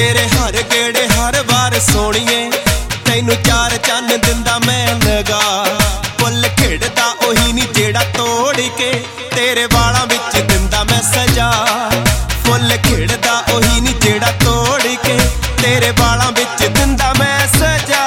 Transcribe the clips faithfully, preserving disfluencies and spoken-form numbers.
तेरे हर गेड़े हर बार सोणीए तैनू चार चन्न दिंदा मैं लगा। फुल खिड़दा ओही नी जेड़ा तोड़ के तेरे वालां विच दिंदा मैं सजा। फुल खिड़दा ओही नी जेड़ा तोड़ के तेरे वालां विच दिंदा मैं सजा।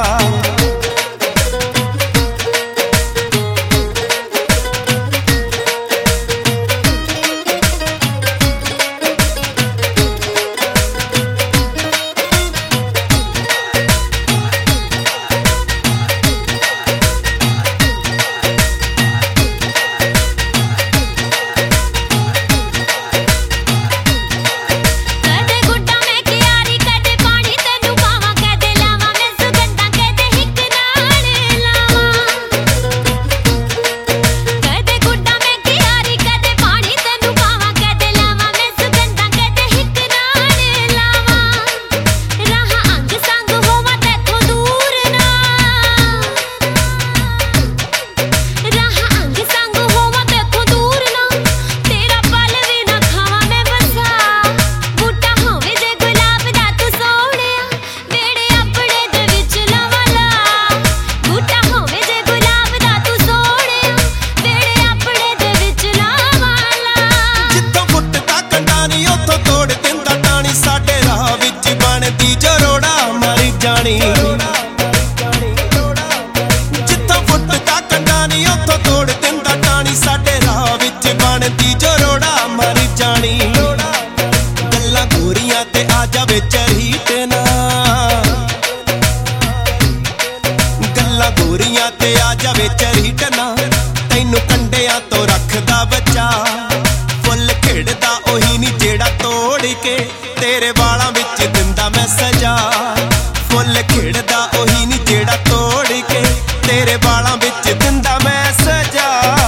जिथों फुटदा कंडा नी उत्थों तोड़ दिंदा टाणी साडे राह विच बनदी जो रोड़ा मर जानी। गल्लां गोरियां ते आ जावे चरीट ना, गल्लां गोरियां ते आ जावे चरीट ना, तैनू कंडियां तो रखदा बचा। फुल खिड़दा ओही नी जेड़ा तोड़ के तेरे वालां विच दिंदा मैं सजा। फुल खिड़दा ओही नी जेड़ा तोड़ के तेरे वालां विच दिंदा मैं सजा।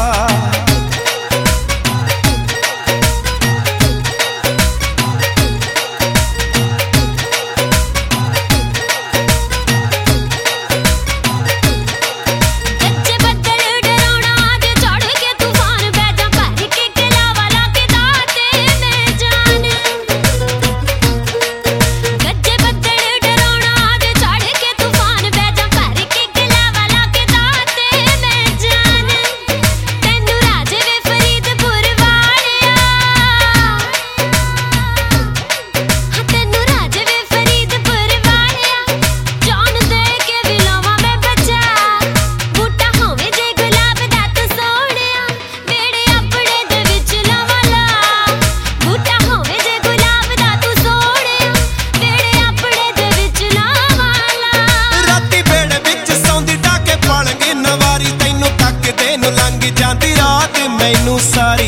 मैनू सारी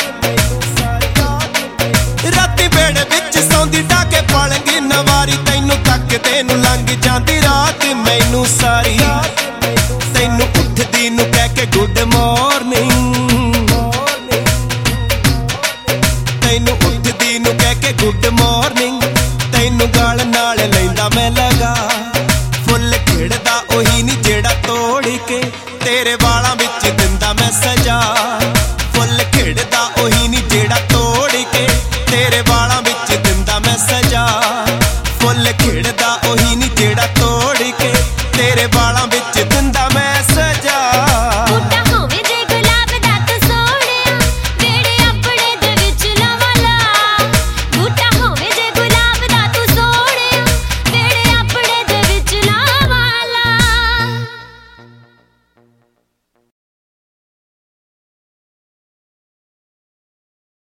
राती बेड़े विच सौंदी डाके पलंगी नवारी तैनू तकदे नू लंघ जांदी रात मैनू सारी। तैनू उठदी नू कह के गुड मॉर्निंग, तैनू उठदी नू कह के गुड मॉर्निंग, तैनू गाल नाल